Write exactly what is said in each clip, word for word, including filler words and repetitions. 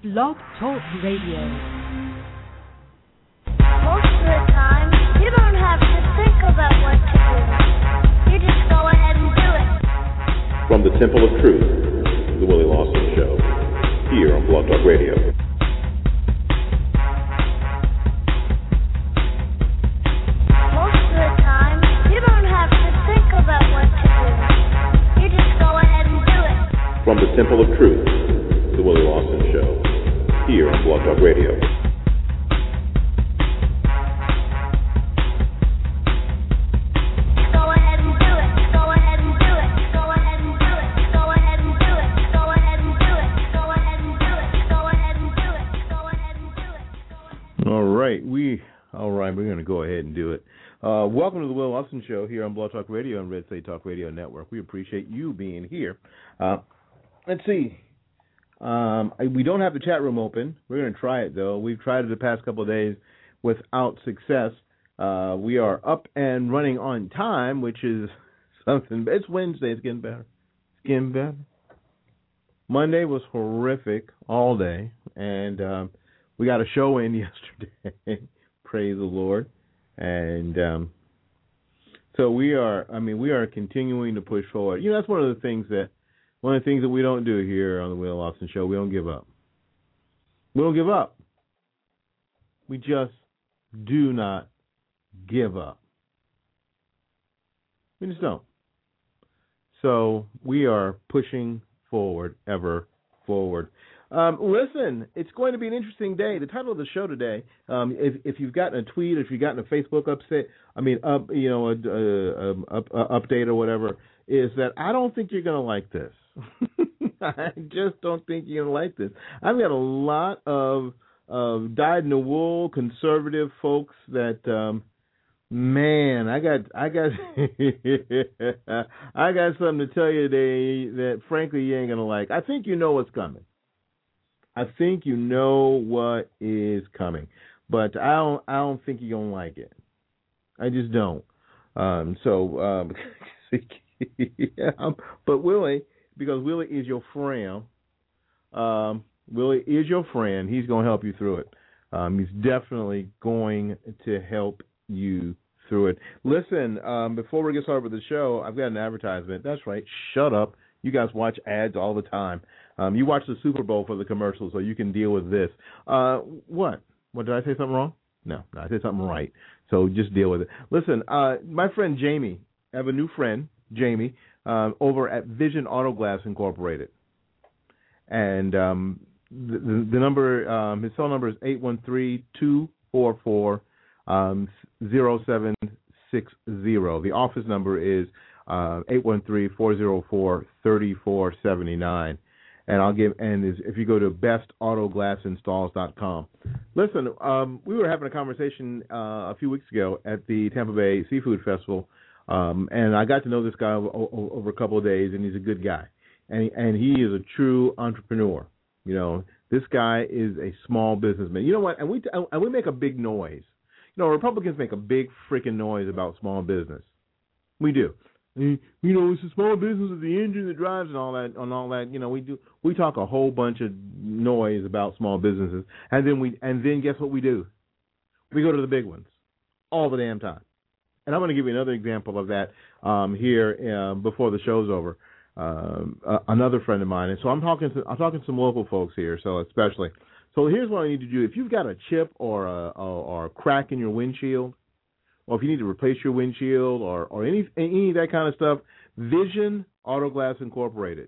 Blog Talk Radio. Most of the time, you don't have to think about what to do. You just go ahead and do it. From the Temple of Truth, The Willie Lawson Show, here on Blog Talk Radio. Most of the time, you don't have to think about what to do. You just go ahead and do it. From the Temple of Truth, The Willie Lawson Show, here on Blog Talk Radio. We all right. We're going to go ahead and do it. Uh, welcome to the Will Lawson Show here on Blog Talk Radio and Red State Talk Radio Network. We appreciate you being here. Uh, let's see. Um, we don't have the chat room open. We're going to try it though. We've tried it the past couple of days without success. Uh, we are up and running on time, which is something. It's Wednesday. It's getting better. It's getting better. Monday was horrific all day, and um, we got a show in yesterday. Praise the Lord. And um, so we are, I mean, we are continuing to push forward. You know, that's one of the things that, one of the things that we don't do here on the Will Lawson Show. We don't give up. We don't give up. We just do not give up. We just don't. So we are pushing forward, ever forward. Um, listen, it's going to be an interesting day. The title of the show today, um, if, if you've gotten a tweet, if you've gotten a Facebook upset, I mean, up, you know, a, a, a, up, a update or whatever, is that I don't think you're going to like this. I just don't think you're going to like this. I've got a lot of, of dyed-in-the-wool conservative folks that, um, man, I got, I got, I got something to tell you today that, frankly, you ain't going to like. I think you know what's coming. I think you know what is coming, but I don't. I don't think you're gonna like it. I just don't. Um, so, um, yeah, but Willie, because Willie is your friend, um, Willie is your friend. He's gonna help you through it. Um, he's definitely going to help you through it. Listen, um, before we get started with the show, I've got an advertisement. That's right. Shut up. You guys watch ads all the time. Um, you watch the Super Bowl for the commercials, so you can deal with this. Uh, what? What, did I say something wrong? No, no, I said something right. So just deal with it. Listen, uh, my friend Jamie, I have a new friend, Jamie, uh, over at Vision Auto Glass Incorporated. And um, the, the, the number, um, his phone number is eight one three, two four four, zero seven six zero. The office number is uh, eight one three, four zero four, three four seven nine. And I'll give, and is, if you go to best auto glass installs dot com. Listen, um, we were having a conversation uh, a few weeks ago at the Tampa Bay Seafood Festival, um, and I got to know this guy over, over a couple of days, and he's a good guy, and he, and he is a true entrepreneur. You know, this guy is a small businessman. You know what? And we and we make a big noise. You know, Republicans make a big freaking noise about small business. We do. You know, it's a small business with the engine that drives and all that, and all that. You know, we do. We talk a whole bunch of noise about small businesses, and then we, and then guess what we do? We go to the big ones all the damn time. And I'm going to give you another example of that um, here uh, before the show's over. Um, uh, another friend of mine, and so I'm talking to I'm talking to some local folks here, so especially. So here's what I need to do: if you've got a chip or a or, or a crack in your windshield, or if you need to replace your windshield or, or any any of that kind of stuff, Vision Auto Glass Incorporated.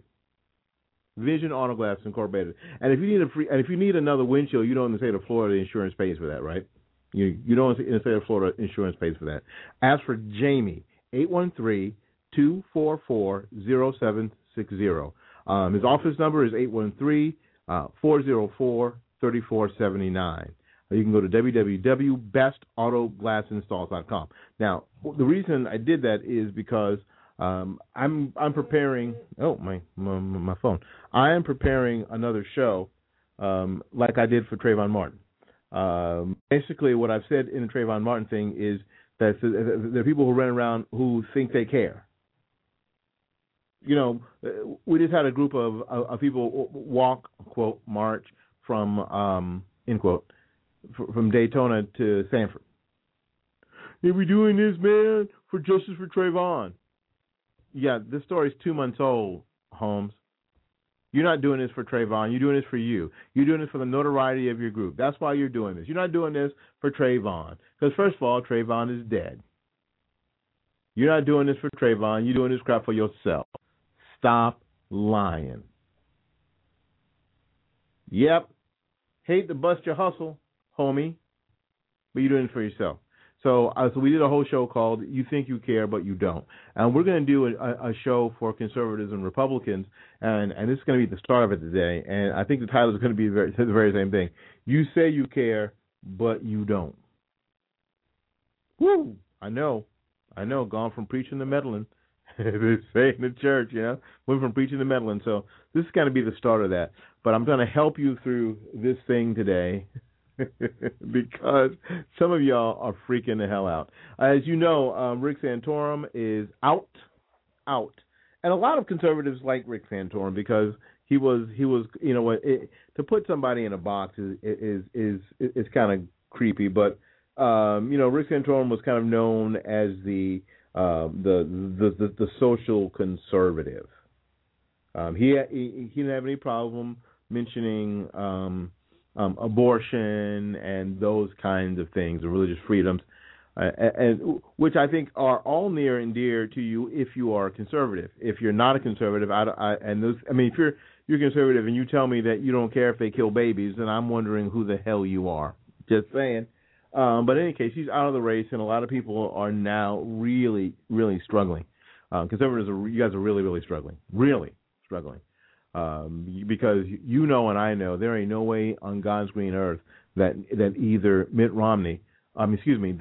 Vision Auto Glass Incorporated. And if you need a free, and if you need another windshield, you know in the state of Florida, insurance pays for that, right? You you know in the state of Florida, insurance pays for that. Ask for Jamie, eight one three, two four four, zero seven six zero. Um, his office number is eight one three, four zero four, three four seven nine. You can go to w w w dot best auto glass installs dot com. Now, the reason I did that is because um, I'm I'm preparing. Oh, my, my my phone. I am preparing another show, um, like I did for Trayvon Martin. Um, basically, what I've said in the Trayvon Martin thing is that there are people who run around who think they care. You know, we just had a group of, of people walk, quote, march from um, end quote, from Daytona to Sanford. Hey, we doing this, man, for justice for Trayvon. Yeah, this story's two months old, Holmes. You're not doing this for Trayvon. You're doing this for you. You're doing this for the notoriety of your group. That's why you're doing this. You're not doing this for Trayvon. Because, first of all, Trayvon is dead. You're not doing this for Trayvon. You're doing this crap for yourself. Stop lying. Yep. Hate to bust your hustle, homie, but you're doing it for yourself. So, uh, so we did a whole show called "You Think You Care, But You Don't," and we're going to do a, a show for conservatives and Republicans, and, and this is going to be the start of it today. And I think the title is going to be the very, the very same thing. You say you care, but you don't. Woo! I know, I know. Gone from preaching to meddling. They say in the church, you know, went from preaching to meddling. So this is going to be the start of that. But I'm going to help you through this thing today. Because some of y'all are freaking the hell out. As you know, um, Rick Santorum is out, out, and a lot of conservatives like Rick Santorum because he was he was you know it, to put somebody in a box is is is is, is kind of creepy. But um, you know, Rick Santorum was kind of known as the uh, the, the the the social conservative. Um, he, he he didn't have any problem mentioning. Um, Um, abortion and those kinds of things, the religious freedoms, uh, and, and which I think are all near and dear to you if you are a conservative. If you're not a conservative, I, I, and those, I mean, if you're you're conservative and you tell me that you don't care if they kill babies, then I'm wondering who the hell you are. Just saying. Um, but in any case, he's out of the race, and a lot of people are now really, really struggling. Um, conservatives, are, you guys are really, really struggling, really struggling. Um, because you know and I know there ain't no way on God's green earth that that either Mitt Romney, um, excuse me,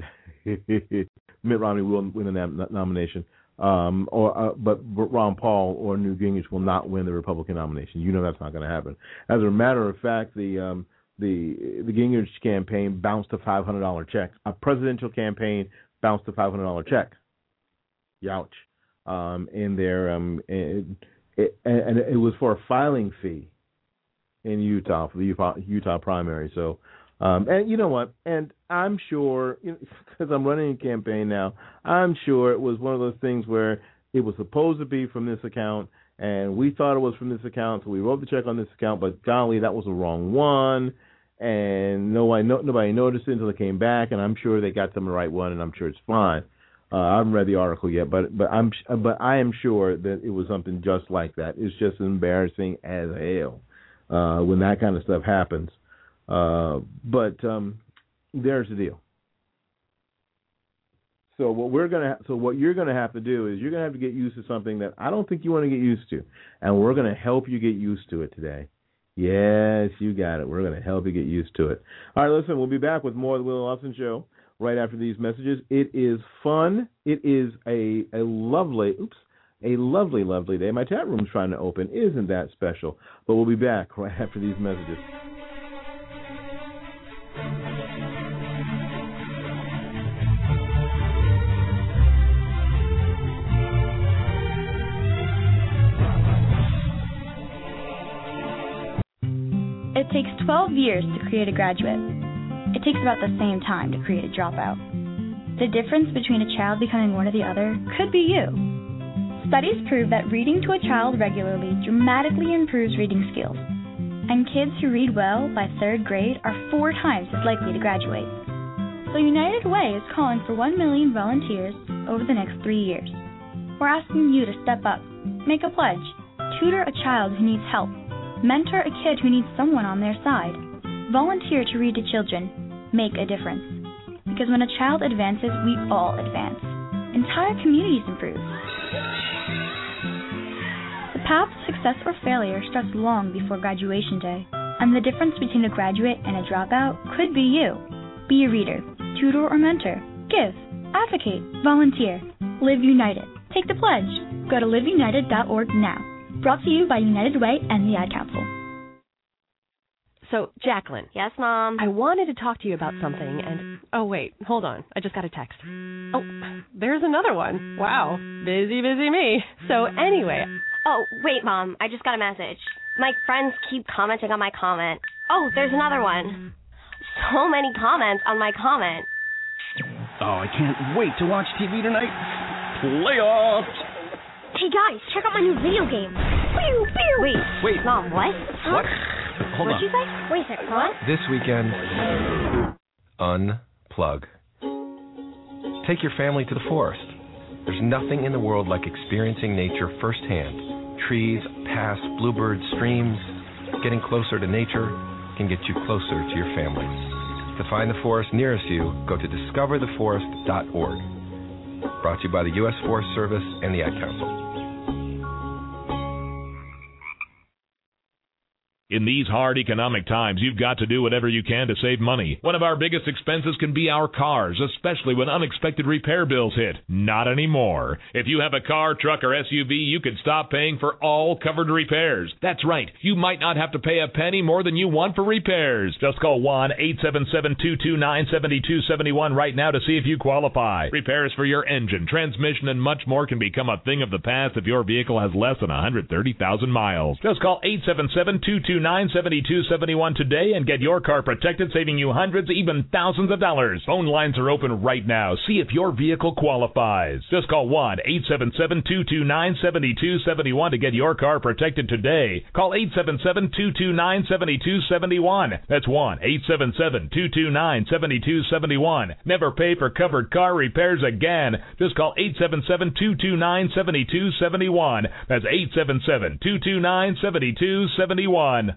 Mitt Romney will win the nom- nomination, um, or uh, but Ron Paul or Newt Gingrich will not win the Republican nomination. You know that's not going to happen. As a matter of fact, the um, the the Gingrich campaign bounced a five hundred dollar check. A presidential campaign bounced a five hundred dollar check. Youch. Um, in their um. In, It, and it was for a filing fee in Utah for the Utah, Utah primary. So, um, and you know what? And I'm sure, because I'm running a campaign now, I'm sure it was one of those things where it was supposed to be from this account, and we thought it was from this account, so we wrote the check on this account, but golly, that was the wrong one, and nobody, no, nobody noticed it until it came back, and I'm sure they got them the right one, and I'm sure it's fine. Uh, I haven't read the article yet, but but I'm but I am sure that it was something just like that. It's just embarrassing as hell uh, when that kind of stuff happens. Uh, but um, there's the deal. So what we're gonna so what you're gonna have to do is you're gonna have to get used to something that I don't think you want to get used to, and we're gonna help you get used to it today. Yes, you got it. We're gonna help you get used to it. All right, listen, we'll be back with more of the Willie Lawson Show right after these messages. It is fun. It is a a lovely, oops, a lovely, lovely day. My chat room's trying to open. Isn't that special? But we'll be back right after these messages. It takes twelve years to create a graduate. It takes about the same time to create a dropout. The difference between a child becoming one or the other could be you. Studies prove that reading to a child regularly dramatically improves reading skills, and kids who read well by third grade are four times as likely to graduate. So United Way is calling for one million volunteers over the next three years. We're asking you to step up, make a pledge, tutor a child who needs help, mentor a kid who needs someone on their side, volunteer to read to children. Make a difference. Because when a child advances, we all advance. Entire communities improve. The path to success or failure starts long before graduation day, and the difference between a graduate and a dropout could be you. Be a reader, tutor or mentor. Give, advocate, volunteer. Live United. Take the pledge. Go to live united dot org now. Brought to you by United Way and the Ad Council. So, Jacqueline. Yes, Mom? I wanted to talk to you about something, and... Oh, wait, hold on. I just got a text. Oh, there's another one. Wow. Busy, busy me. So, anyway, Oh, wait, Mom. I just got a message. My friends keep commenting on my comment. Oh, there's another one. So many comments on my comment. Oh, I can't wait to watch T V tonight. Playoffs! Hey, guys, check out my new video game. Pew, pew. Wait. Wait. Mom, what? What? Hold What'd on. you say? Wait a sec, what? This weekend, unplug. Take your family to the forest. There's nothing in the world like experiencing nature firsthand. Trees, paths, bluebirds, streams. Getting closer to nature can get you closer to your family. To find the forest nearest you, go to discover the forest dot org. Brought to you by the U S Forest Service and the Ad Council. In these hard economic times, you've got to do whatever you can to save money. One of our biggest expenses can be our cars, especially when unexpected repair bills hit. Not anymore. If you have a car, truck, or S U V, you can stop paying for all covered repairs. That's right. You might not have to pay a penny more than you want for repairs. Just call one eight seven seven, two two nine, seven two seven one right now to see if you qualify. Repairs for your engine, transmission, and much more can become a thing of the past if your vehicle has less than one hundred thirty thousand miles. Just call eight seven seven, two two nine, seven two seven one today and get your car protected, saving you hundreds, even thousands of dollars. Phone lines are open right now. See if your vehicle qualifies. Just call one eight seven seven, two two nine, seven two seven one to get your car protected today. Call eight seven seven, two two nine, seven two seven one. That's one eight seven seven, two two nine, seven two seven one. Never pay for covered car repairs again. Just call eight seven seven, two two nine, seven two seven one. That's eight seven seven, two two nine, seven two seven one.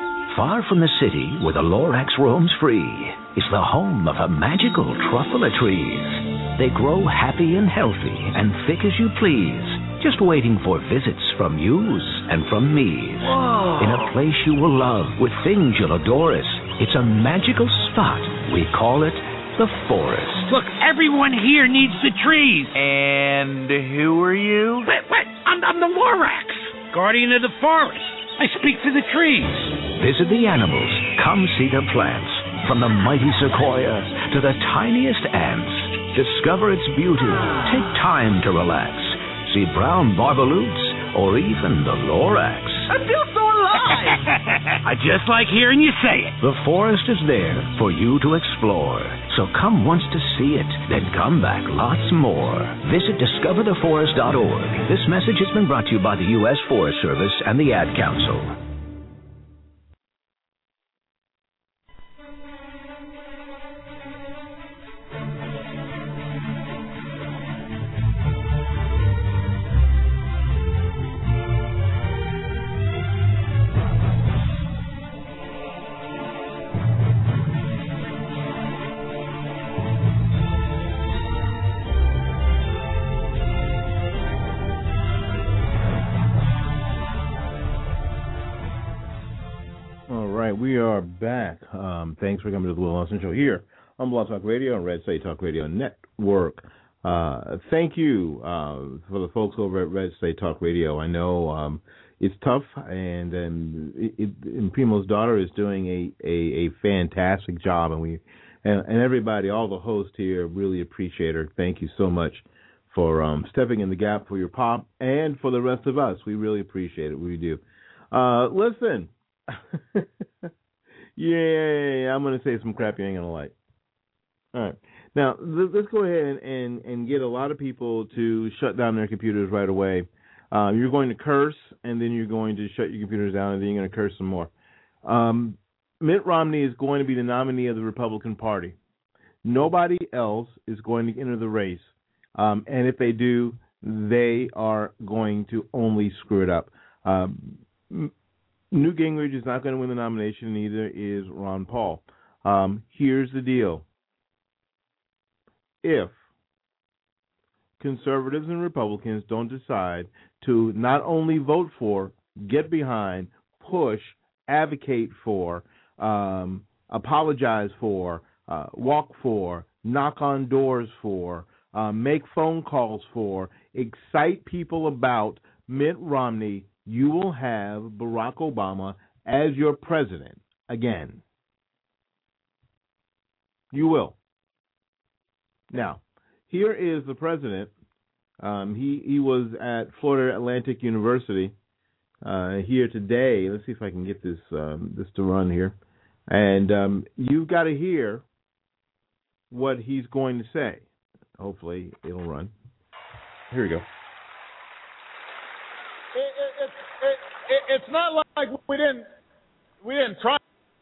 Far from the city, where the Lorax roams free, is the home of a magical truffula trees. They grow happy and healthy and thick as you please, just waiting for visits from yous and from me's. Whoa. In a place you will love, with things you'll adore us. It's a magical spot. We call it the forest. Look, everyone here needs the trees. And who are you? Wait, wait, I'm, I'm the Lorax, guardian of the forest. I speak for the trees. Visit the animals. Come see the plants. From the mighty sequoia to the tiniest ants. Discover its beauty. Take time to relax. See brown barbaloots or even the Lorax. I feel so alive. I just like hearing you say it. The forest is there for you to explore. So come once to see it, then come back lots more. Visit discover the forest dot org. This message has been brought to you by the U S Forest Service and the Ad Council. We are back. Um, thanks for coming to the Will Lawson Show here on Blog Talk Radio and Red State Talk Radio Network. Uh, thank you uh, for the folks over at Red State Talk Radio. I know um, it's tough, and and, it, it, and Primo's daughter is doing a, a, a fantastic job, and we and, and everybody, all the hosts here, really appreciate her. Thank you so much for um, stepping in the gap for your pop and for the rest of us. We really appreciate it. We do. Uh, listen. Yeah, I'm going to say some crap you ain't going to like. All right. Now, let's go ahead and, and, and get a lot of people to shut down their computers right away. Uh, you're going to curse, and then you're going to shut your computers down, and then you're going to curse some more. Um, Mitt Romney is going to be the nominee of the Republican Party. Nobody else is going to enter the race. Um, and if they do, they are going to only screw it up. Um Newt Gingrich is not going to win the nomination, neither is Ron Paul. Um, here's the deal. If conservatives and Republicans don't decide to not only vote for, get behind, push, advocate for, um, apologize for, uh, walk for, knock on doors for, uh, make phone calls for, excite people about Mitt Romney, you will have Barack Obama as your president again. You will. Now, here is the president. Um, he, he was at Florida Atlantic University, uh, here today. Let's see if I can get this um, this to run here. And um, you've got to hear what he's going to say. Hopefully it'll run. Here we go. It, it, it, it, it's not like we didn't we didn't try.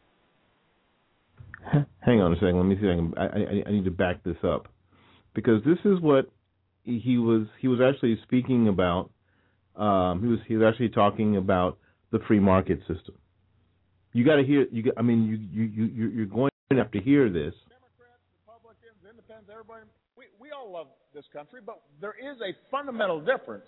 Hang on a second. Let me see if I can. I, I, I need to back this up because this is what he was. He was actually speaking about. Um, he was he was actually talking about the free market system. You got to hear. You got, I mean, you you you you're going to have to hear this. Democrats, Republicans, Independents, everybody. We we all love this country, but there is a fundamental difference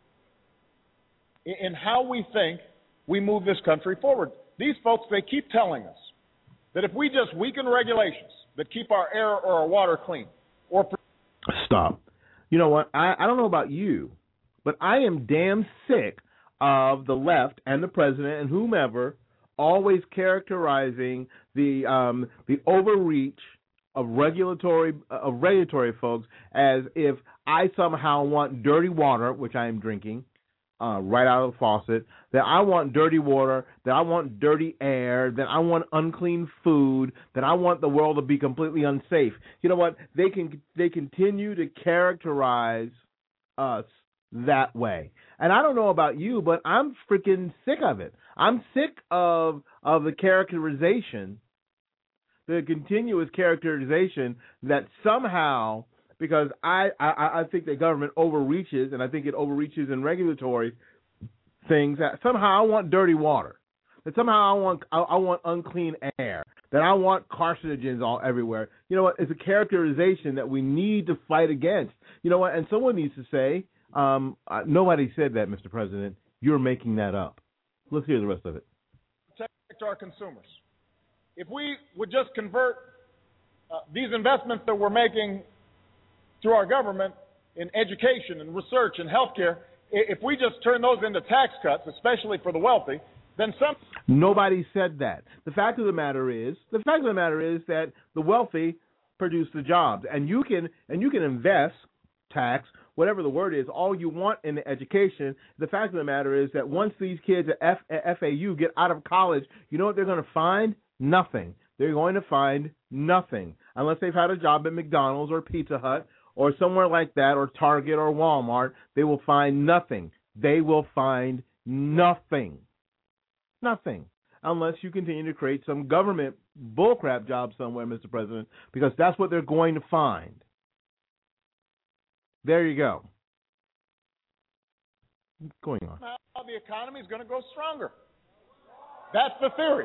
in, in how we think we move this country forward. These folks, they keep telling us that if we just weaken regulations that keep our air or our water clean, or stop. You know what? I I don't know about you, but I am damn sick of the left and the president and whomever always characterizing the um, the overreach of regulatory of regulatory folks as if I somehow want dirty water, which I am drinking uh, right out of the faucet, that I want dirty water, that I want dirty air, that I want unclean food, that I want the world to be completely unsafe. You know what? They can they continue to characterize us that way. And I don't know about you, but I'm freaking sick of it. I'm sick of of the characterization, the continuous characterization that somehow, because I, I, I think the government overreaches, and I think it overreaches in regulatory things, that somehow I want dirty water, that somehow I want I, I want unclean air, that I want carcinogens all everywhere. You know what? It's a characterization that we need to fight against. You know what? And someone needs to say, um, uh, nobody said that, Mister President. You're making that up. Let's hear the rest of it. Protect our consumers. If we would just convert uh, these investments that we're making through our government in education and research and healthcare, if we just turn those into tax cuts, especially for the wealthy, then some. Nobody said that. The fact of the matter is, the fact of the matter is that the wealthy produce the jobs, and you can and you can invest, tax, whatever the word is, all you want in the education. The fact of the matter is that once these kids at F- at F A U get out of college, you know what they're going to find? Nothing. They're going to find nothing unless they've had a job at McDonald's or Pizza Hut or somewhere like that, or Target or Walmart. They will find nothing. They will find nothing. Nothing. Unless you continue to create some government bullcrap job somewhere, Mister President, because that's what they're going to find. There you go. What's going on? Now the economy is going to grow stronger. That's the theory.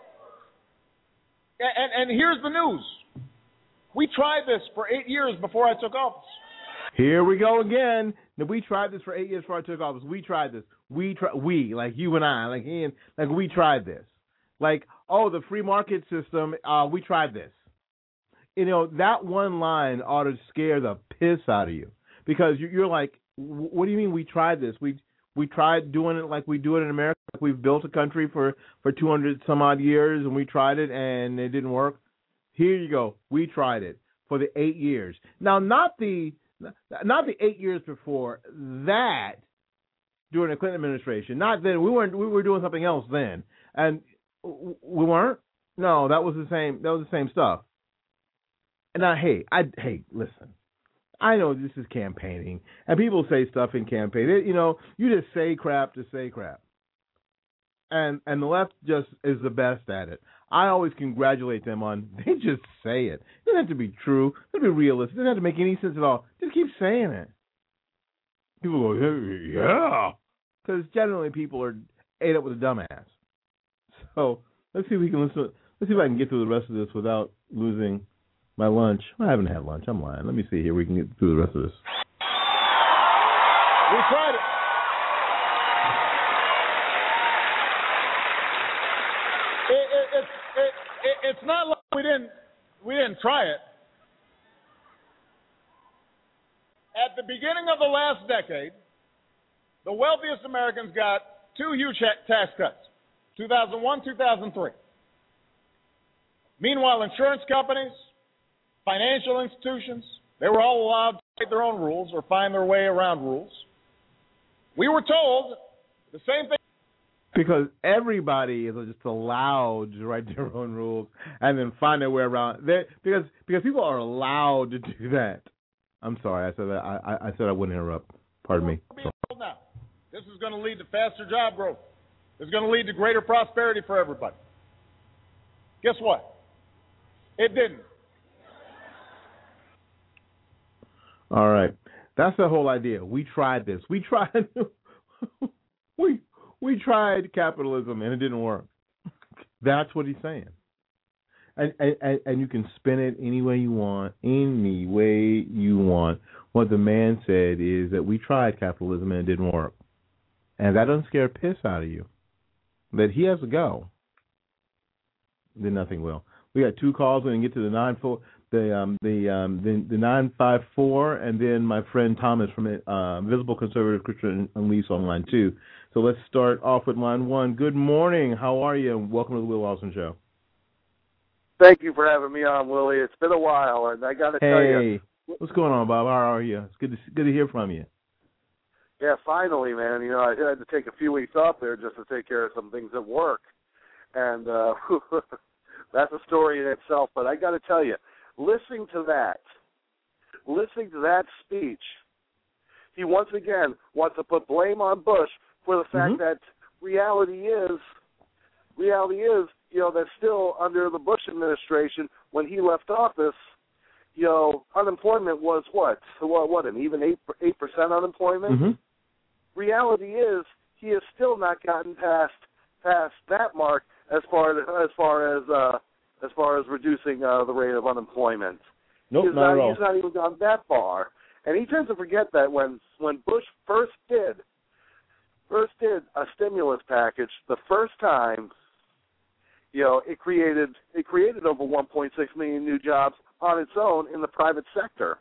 And, and here's the news. We tried this for eight years before I took office. Here we go again. Now, we tried this for eight years before I took office. We tried this. We try, we like you and I, like Ian, like we tried this. Like, oh, the free market system. Uh, we tried this. You know, that one line ought to scare the piss out of you, because you're like, what do you mean we tried this? We we tried doing it like we do it in America. Like we've built a country for, for two hundred some odd years, and we tried it, and it didn't work. Here you go. We tried it for the eight years. Now, not the not the eight years before that, during the Clinton administration. Not then. We weren't. We were doing something else then, and we weren't. No, that was the same. That was the same stuff. And now, hey, I hey, listen. I know this is campaigning, and people say stuff in campaign. It, you know, you just say crap to say crap. And and the left just is the best at it. I always congratulate them on, they just say it. It doesn't have to be true. It doesn't have to be realistic. It doesn't have to make any sense at all. Just keep saying it. People go, yeah. Because generally people are ate up with a dumbass. So let's see if we can listen. Let's see if I can get through the rest of this without losing my lunch. I haven't had lunch. I'm lying. Let me see here. We can get through the rest of this. We tried it. It, it, it, it, it, it's not like we didn't we didn't try it. At the beginning of the last decade, the wealthiest Americans got two huge tax cuts, two thousand one, two thousand three. Meanwhile, insurance companies, financial institutions, they were all allowed to make their own rules or find their way around rules. We were told the same thing Because everybody is just allowed to write their own rules and then find their way around. They, because because people are allowed to do that. I'm sorry, I said that. I, I said I wouldn't interrupt. Pardon me. Now, this is going to lead to faster job growth. It's going to lead to greater prosperity for everybody. Guess what? It didn't. All right, that's the whole idea. We tried this. We tried. we. We tried capitalism and it didn't work. That's what he's saying. And, and and you can spin it any way you want, any way you want. What the man said is that we tried capitalism and it didn't work. And that doesn't scare a piss out of you. That he has to go. Then nothing will. We got two calls. We're going to get to the nine four, the um the um the, the nine five four, and then my friend Thomas from uh, Visible Conservative Christian Unleashed online too. So let's start off with line one. Good morning. How are you? And welcome to the Will Lawson Show. Thank you for having me on, Willie. It's been a while, and I got to hey, tell you. Hey, what's going on, Bob? How are you? It's good to good to hear from you. Yeah, finally, man. You know, I had to take a few weeks off there just to take care of some things at work, and uh, that's a story in itself. But I got to tell you, listening to that, listening to that speech, he once again wants to put blame on Bush for the fact mm-hmm. that reality is, reality is, you know, that still under the Bush administration, when he left office, you know, unemployment was what? What, what an even eight eight percent unemployment. Mm-hmm. Reality is, he has still not gotten past past that mark as far as as far as uh, as far as reducing uh, the rate of unemployment. Nope, he's not, not at all. He's not even gone that far, and he tends to forget that when when Bush first did. First did a stimulus package, the first time, you know, it created it created over one point six million new jobs on its own in the private sector.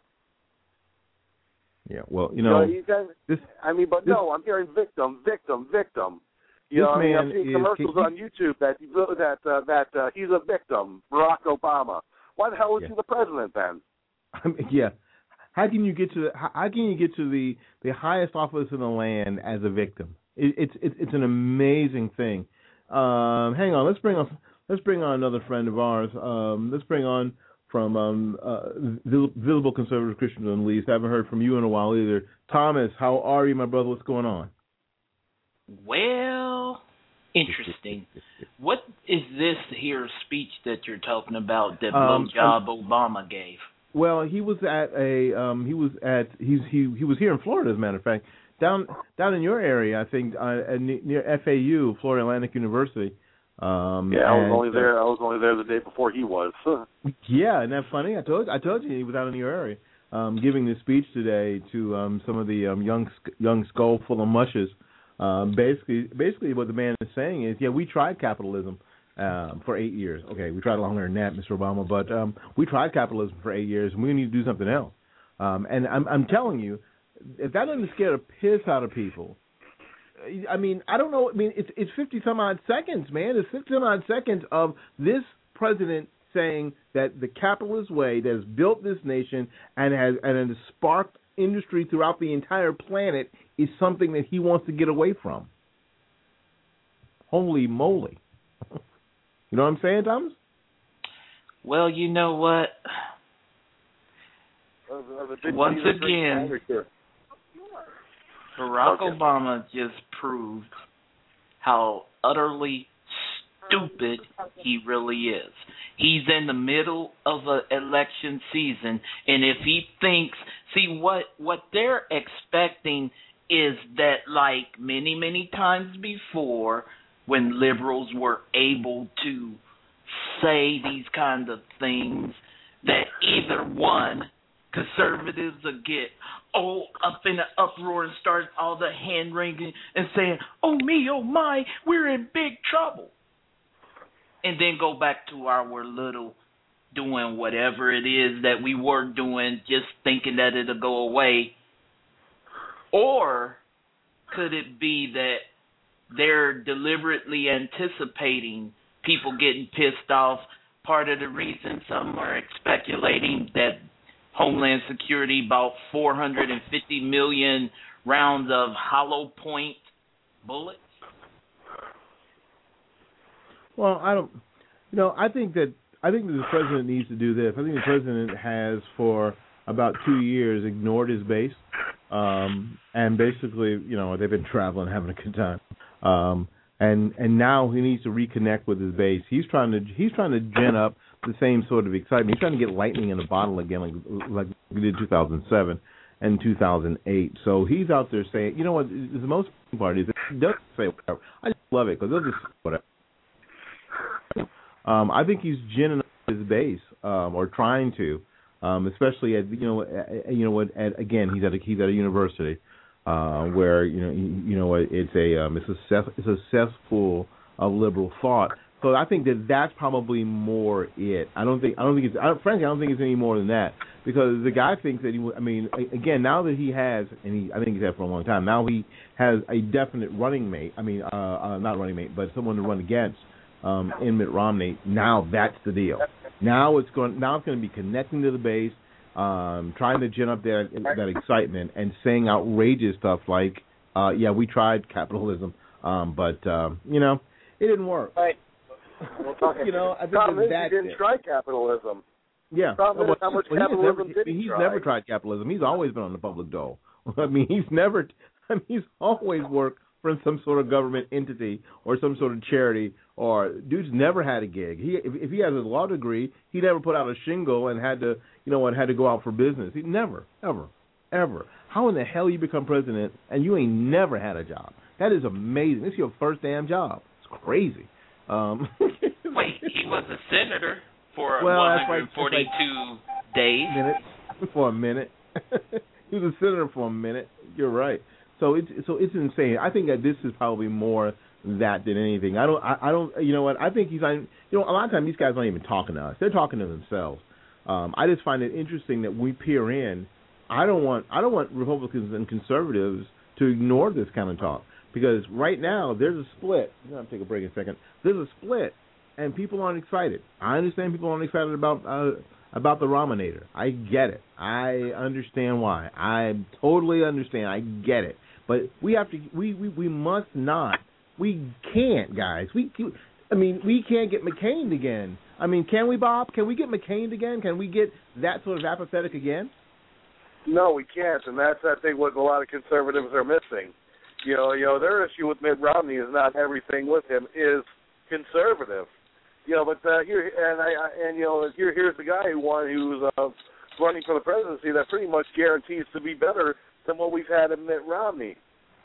Yeah, well, you know, you know you guys, this, I mean, but this, no, I'm hearing victim, victim, victim. You this know, I mean, man I'm seeing is, commercials he, on YouTube that that uh, that uh, he's a victim, Barack Obama. Why the hell is yeah. he the president then? I mean, yeah. How can you get to the, how can you get to the, the highest office in the land as a victim? It, it's it's it's an amazing thing. Um, hang on, let's bring on let's bring on another friend of ours. Um, let's bring on from um, uh, Visible Conservative Christian Unleashed. I haven't heard from you in a while either. Thomas, how are you, my brother? What's going on? Well, interesting. What is this here speech that you're talking about that um, blowjob um, Obama gave? Well, he was at a um, he was at he's he he was here in Florida, as a matter of fact, down down in your area, I think, uh, near F A U, Florida Atlantic University. Um, yeah, I was and, only there. I was only there the day before he was. Yeah, isn't that funny? I told I told you he was out in your area, um, giving this speech today to um, some of the um, young young skull full of mushes. Um, basically, basically, what the man is saying is, yeah, we tried capitalism. Um, for eight years. Okay, we tried longer than that, Mister Obama, but um, we tried capitalism for eight years, and we need to do something else. Um, and I'm, I'm telling you, if that doesn't scare the piss out of people, I mean, I don't know. I mean, it's it's fifty some odd seconds, man. It's fifty some odd seconds of this president saying that the capitalist way that has built this nation and has and has sparked industry throughout the entire planet is something that he wants to get away from. Holy moly. You know what I'm saying, Thomas? Well, you know what? Once again, Barack okay. Obama just proved how utterly stupid he really is. He's in the middle of an election season, and if he thinks, see, what, what they're expecting is that, like many, many times before, when liberals were able to say these kind of things, that either one, conservatives will get all up in an uproar and start all the hand wringing and saying, oh me, oh my, we're in big trouble. And then go back to our little doing whatever it is that we were doing, just thinking that it'll go away. Or could it be that they're deliberately anticipating people getting pissed off? Part of the reason some are speculating that Homeland Security bought four hundred fifty million rounds of hollow point bullets. Well, I don't. You know, I think that I think that the president needs to do this. I think the president has for about two years ignored his base, um, and basically, you know, they've been traveling, having a good time, um, and and now he needs to reconnect with his base. He's trying to he's trying to gin up the same sort of excitement. He's trying to get lightning in a bottle again, like like we did two thousand seven and two thousand eight. So he's out there saying, you know what? The most important part is that he doesn't say whatever. I just love it because they'll just say whatever. Um, I think he's ginning up his base, um, or trying to, um, especially at you know at, you know what at, again he's at a, he's at a university uh, where you know you, you know it's a um, it's a cess, it's a cesspool of liberal thought. So I think that that's probably more it. I don't think I don't think it's I don't, frankly I don't think it's any more than that, because the guy thinks that he I mean again now that he has, and he I think he's had for a long time, now he has a definite running mate. I mean uh, uh, not running mate, but someone to run against. Um, in Mitt Romney, now that's the deal. Now it's going. Now it's going to be connecting to the base, um, trying to gin up that that excitement, and saying outrageous stuff like, uh, "Yeah, we tried capitalism, um, but um, you know, it didn't work." Right. We'll talk you know, I think problem is that he didn't it. try capitalism. Yeah. Problem well, is how much well, capitalism he's never, did he he's try? never tried capitalism. He's always been on the public dole. I mean, he's never. I mean, he's always worked for some sort of government entity or some sort of charity, or dude's never had a gig. He if, if he has a law degree, he never put out a shingle and had to, you know, and had to go out for business. He never, ever, ever. How in the hell you become president and you ain't never had a job? That is amazing. This is your first damn job. It's crazy. Um, Wait, he was a senator for well, one that's hundred forty-two like, like days. Minute, for a minute. He was a senator for a minute. You're right. So it's so it's insane. I think that this is probably more that than anything. I don't. I, I don't. You know what? I think he's. You know, a lot of times these guys aren't even talking to us. They're talking to themselves. Um, I just find it interesting that we peer in. I don't want. I don't want Republicans and conservatives to ignore this kind of talk, because right now there's a split. I'm gonna take a break in a second. There's a split, and people aren't excited. I understand people aren't excited about uh, about the Rominator. I get it. I understand why. I totally understand. I get it. But we have to. We, we, we must not. We can't, guys. We. I mean, we can't get McCain again. I mean, can we, Bob? Can we get McCain again? Can we get that sort of apathetic again? No, we can't, and that's I think what a lot of conservatives are missing. You know, you know, their issue with Mitt Romney is not everything with him is conservative. You know, but uh, here and I, I and you know here here's the guy who won who's uh, running for the presidency that pretty much guarantees to be better than what we've had in Mitt Romney.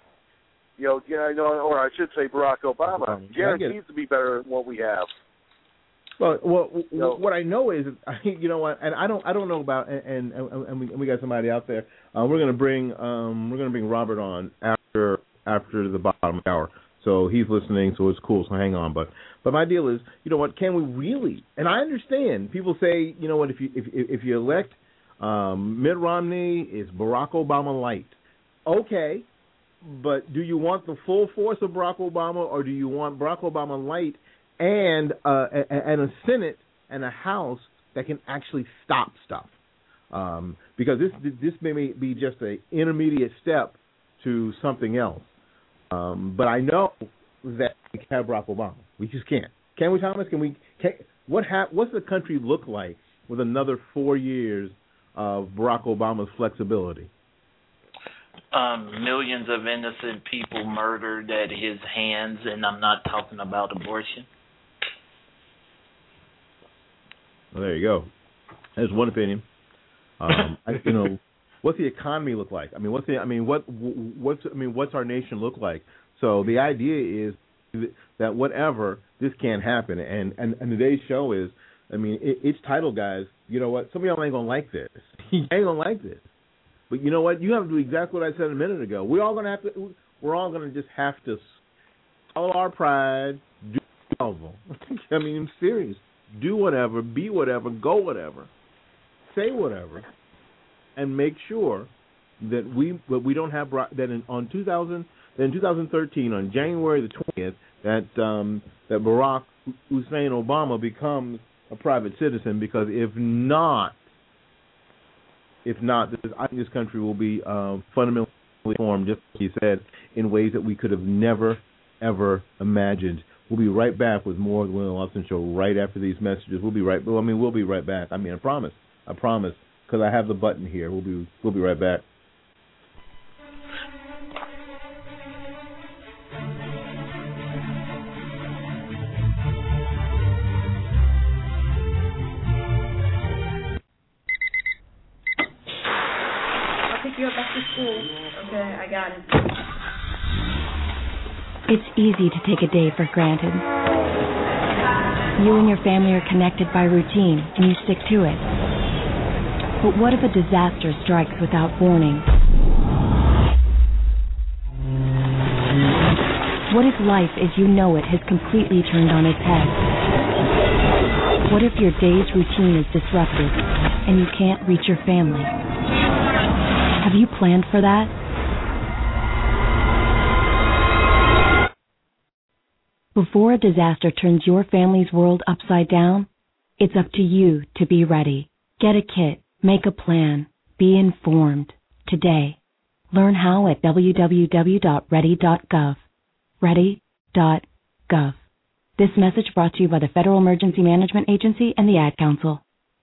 You know, you know, or I should say Barack Obama um, guarantees to be better than what we have. Well, well, you know, what I know is, you know what, and I don't, I don't know about, and and, and, we, and we got somebody out there. Uh, we're gonna bring, um, we're gonna bring Robert on after after the bottom hour. So he's listening, so it's cool. So hang on, but but my deal is, you know what, can we really? And I understand people say, you know what, if you if if you elect Um, Mitt Romney is Barack Obama light. Okay, but do you want the full force of Barack Obama, or do you want Barack Obama light and uh, and a Senate and a House that can actually stop stuff? Um, because this this may be just an intermediate step to something else. Um, but I know that we can't have Barack Obama. We just can't. Can we, Thomas? Can we? Can, what ha- What's the country look like with another four years of Barack Obama's flexibility? Um, millions of innocent people murdered at his hands, and I'm not talking about abortion. Well, there you go. There's one opinion. Um, I, you know, what's the economy look like? I mean, what's the? I mean, what? What's? I mean, what's our nation look like? So the idea is that whatever, this can't happen. And and, and today's show is, I mean, it, it's titled, guys. You know what? Some of y'all ain't gonna like this. You ain't gonna like this. But you know what? You have to do exactly what I said a minute ago. We're all gonna have to. We're all gonna just have to follow our pride. Do whatever. I mean, I'm serious. Do whatever. Be whatever. Go whatever. Say whatever. And make sure that we that we don't have that in on two thousand then in two thousand thirteen on January the twentieth that um, that Barack Hussein Obama becomes a private citizen, because if not, if not, this, I think this country will be uh, fundamentally formed, just like you said, in ways that we could have never, ever imagined. We'll be right back with more of the Willie Lawson Show right after these messages. We'll be right. Well, I mean, we'll be right back. I mean, I promise. I promise. Because I have the button here. We'll be. We'll be right back. You up after school. Okay, I got it. It's easy to take a day for granted. You and your family are connected by routine, and you stick to it. But what if a disaster strikes without warning? What if life as you know it has completely turned on its head? What if your day's routine is disrupted, and you can't reach your family? Have you planned for that? Before a disaster turns your family's world upside down, it's up to you to be ready. Get a kit, make a plan, be informed today. Learn how at w w w dot ready dot gov. ready dot gov. This message brought to you by the Federal Emergency Management Agency and the Ad Council.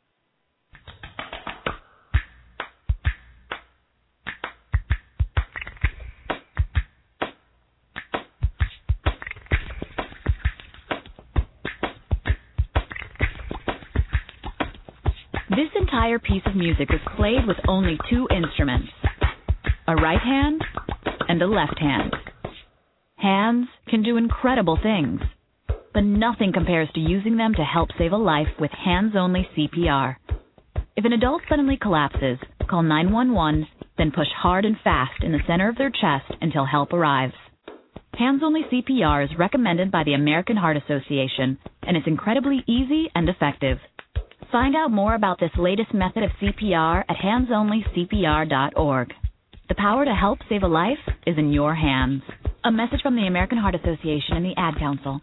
This entire piece of music is played with only two instruments, a right hand and a left hand. Hands can do incredible things, but nothing compares to using them to help save a life with hands-only C P R. If an adult suddenly collapses, call nine one one, then push hard and fast in the center of their chest until help arrives. Hands-only C P R is recommended by the American Heart Association, and it's incredibly easy and effective. Find out more about this latest method of C P R at hands only C P R dot org. The power to help save a life is in your hands. A message from the American Heart Association and the Ad Council.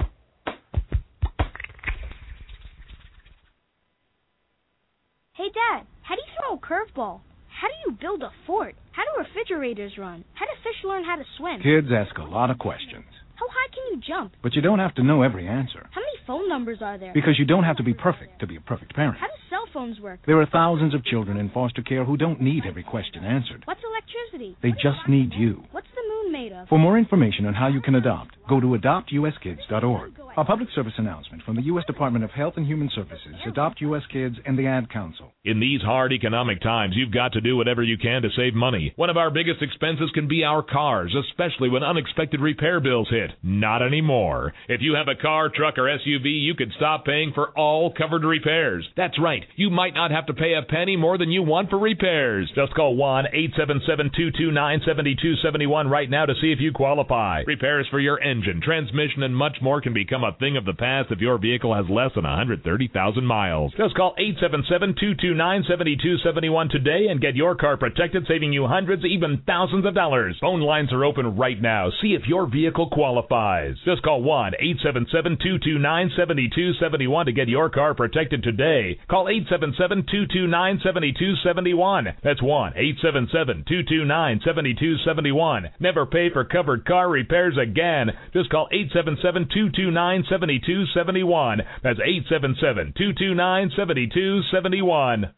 Hey, Dad, how do you throw a curveball? How do you build a fort? How do refrigerators run? How do fish learn how to swim? Kids ask a lot of questions. How high can you jump? But you don't have to know every answer. How many phone numbers are there? Because you don't have to be perfect to be a perfect parent. How do cell phones work? There are thousands of children in foster care who don't need every question answered. What's electricity? They just need you. What's the moon made of? For more information on how you can adopt, go to adopt u s kids dot org. A public service announcement from the U S Department of Health and Human Services, Adopt U S Kids, and the Ad Council. In these hard economic times, you've got to do whatever you can to save money. One of our biggest expenses can be our cars, especially when unexpected repair bills hit. Not anymore. If you have a car, truck, or S U V, you could stop paying for all covered repairs. That's right. You might not have to pay a penny more than you want for repairs. Just call one eight seven seven, two two nine, seven two seven one right now to see if you qualify. Repairs for your engine, transmission, and much more can become a thing of the past if your vehicle has less than one hundred thirty thousand miles. Just call eight seven seven, two two nine, seven two seven one today and get your car protected, saving you hundreds, even thousands of dollars. Phone lines are open right now. See if your vehicle qualifies. Just call one eight seven seven, two two nine, seven two seven one to get your car protected today. Call eight seven seven, two two nine, seven two seven one. That's one eight seven seven, two two nine, seven two seven one. Never pay for covered car repairs again. Just call eight seven seven, two two nine, seven two seven one. That's eight seven seven, two two nine, seven two seven one.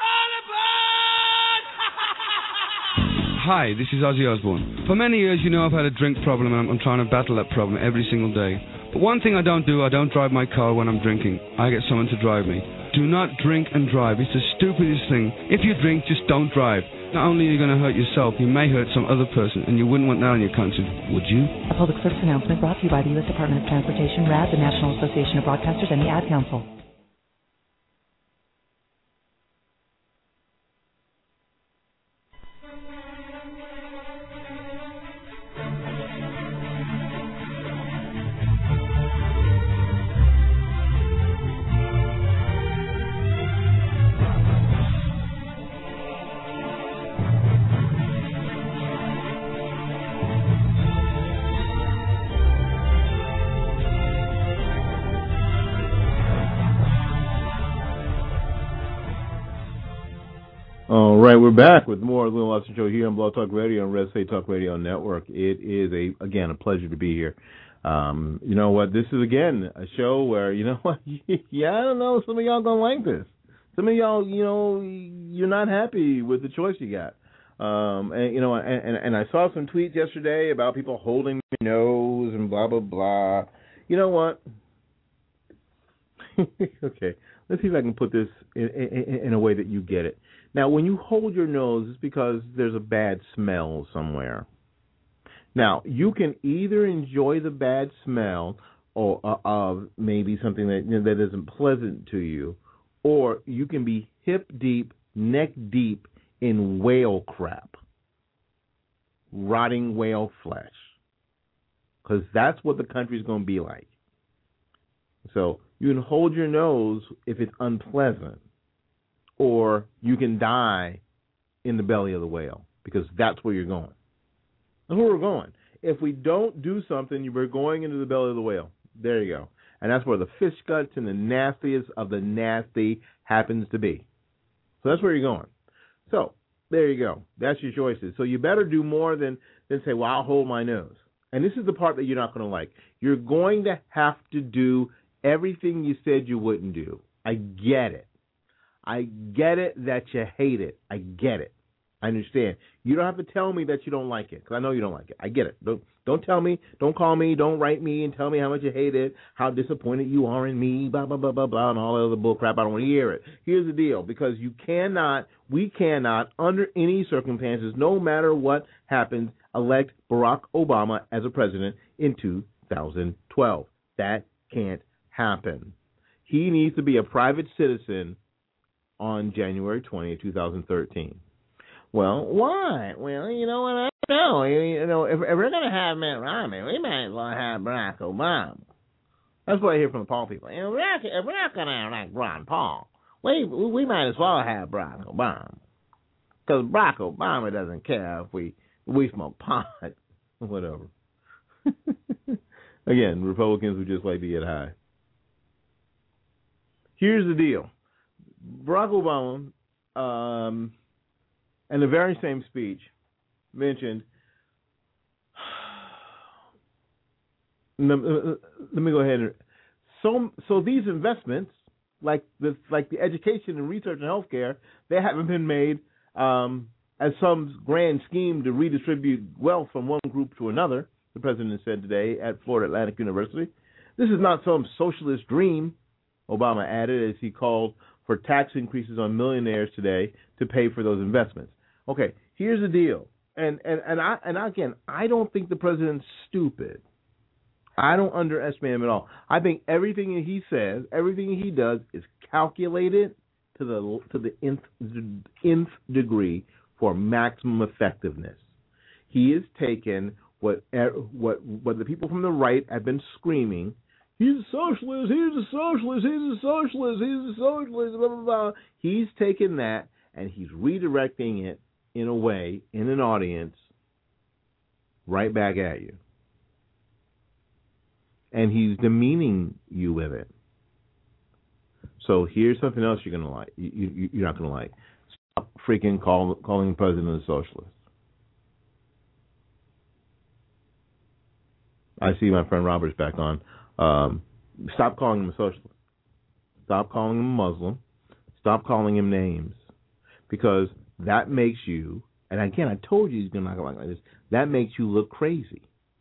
Hi, this is Ozzy Osbourne. For many years, you know, I've had a drink problem, and I'm, I'm trying to battle that problem every single day. But one thing I don't do, I don't drive my car when I'm drinking. I get someone to drive me. Do not drink and drive. It's the stupidest thing. If you drink, just don't drive. Not only are you going to hurt yourself, you may hurt some other person, and you wouldn't want that on your conscience, would you? A public service announcement brought to you by the U S Department of Transportation, R A D, the National Association of Broadcasters, and the Ad Council. All right, we're back with more of the Willie Lawson Show here on Blog Talk Radio and Red State Talk Radio Network. It is, a again, a pleasure to be here. Um, you know what? This is, again, a show where, you know what? yeah, I don't know. Some of y'all going to like this. Some of y'all, you know, you're not happy with the choice you got. Um, and, you know, and, and, and I saw some tweets yesterday about people holding their nose and blah, blah, blah. You know what? Okay, let's see if I can put this in, in, in a way that you get it. Now, when you hold your nose, it's because there's a bad smell somewhere. Now, you can either enjoy the bad smell or uh, of maybe something that, you know, that isn't pleasant to you, or you can be hip deep, neck deep in whale crap, rotting whale flesh, because that's what the country's going to be like. So you can hold your nose if it's unpleasant, or you can die in the belly of the whale, because that's where you're going. That's where we're going. If we don't do something, we're going into the belly of the whale. There you go. And that's where the fish guts and the nastiest of the nasty happens to be. So that's where you're going. So there you go. That's your choices. So you better do more than, than say, well, I'll hold my nose. And this is the part that you're not going to like. You're going to have to do everything you said you wouldn't do. I get it. I get it that you hate it. I get it. I understand. You don't have to tell me that you don't like it, because I know you don't like it. I get it. Don't don't tell me. Don't call me. Don't write me and tell me how much you hate it, how disappointed you are in me, blah, blah, blah, blah, blah, and all that other bull crap. I don't want to hear it. Here's the deal. Because you cannot, we cannot, under any circumstances, no matter what happens, elect Barack Obama as a president in two thousand twelve. That can't happen. He needs to be a private citizen on January twentieth, twenty thirteen. Well, why? Well, you know what? I don't know. You know, if, if we're going to have Mitt Romney, we might as well have Barack Obama. That's what I hear from the Paul people. You know, if we're not going to elect Ron Paul, we we might as well have Barack Obama, because Barack Obama doesn't care if we we smoke pot, whatever. Again, Republicans would just like to get high. Here's the deal: Barack Obama. Um, In the very same speech, mentioned, let me go ahead and, so so these investments, like the like the education and research and healthcare, they haven't been made um, as some grand scheme to redistribute wealth from one group to another, the president said today at Florida Atlantic University. This is not some socialist dream, Obama added, as he called for tax increases on millionaires today to pay for those investments. Okay, here's the deal, and and and I and again, I don't think the president's stupid. I don't underestimate him at all. I think everything that he says, everything he does, is calculated to the to the nth, nth degree for maximum effectiveness. He has taken what what what the people from the right have been screaming. He's a socialist. He's a socialist. He's a socialist. He's a socialist. Blah blah blah. He's taken that and he's redirecting it in a way, in an audience, right back at you. And he's demeaning you with it. So here's something else you're going to like. You, you, you're not going to like. Stop freaking call, calling the president a socialist. I see my friend Robert's back on. Um, stop calling him a socialist. Stop calling him a Muslim. Stop calling him names. Because that makes you, and again, I told you he's going to knock it like this, that makes you look crazy.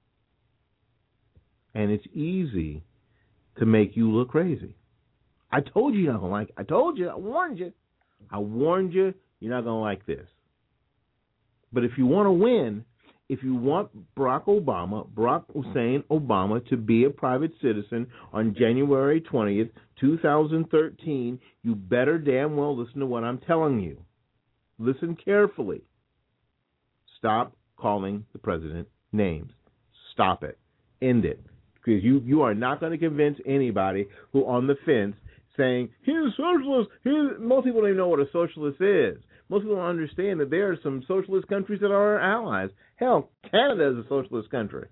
And it's easy to make you look crazy. I told you you're not going to like it. I told you. I warned you. I warned you you're not going to like this. But if you want to win, if you want Barack Obama, Barack Hussein Obama, to be a private citizen on January twentieth, twenty thirteen, you better damn well listen to what I'm telling you. Listen carefully. Stop calling the president names. Stop it. End it. Because you, you are not going to convince anybody who on the fence saying, he's a socialist. He's, most people don't even know what a socialist is. Most people don't understand that there are some socialist countries that are our allies. Hell, Canada is a socialist country.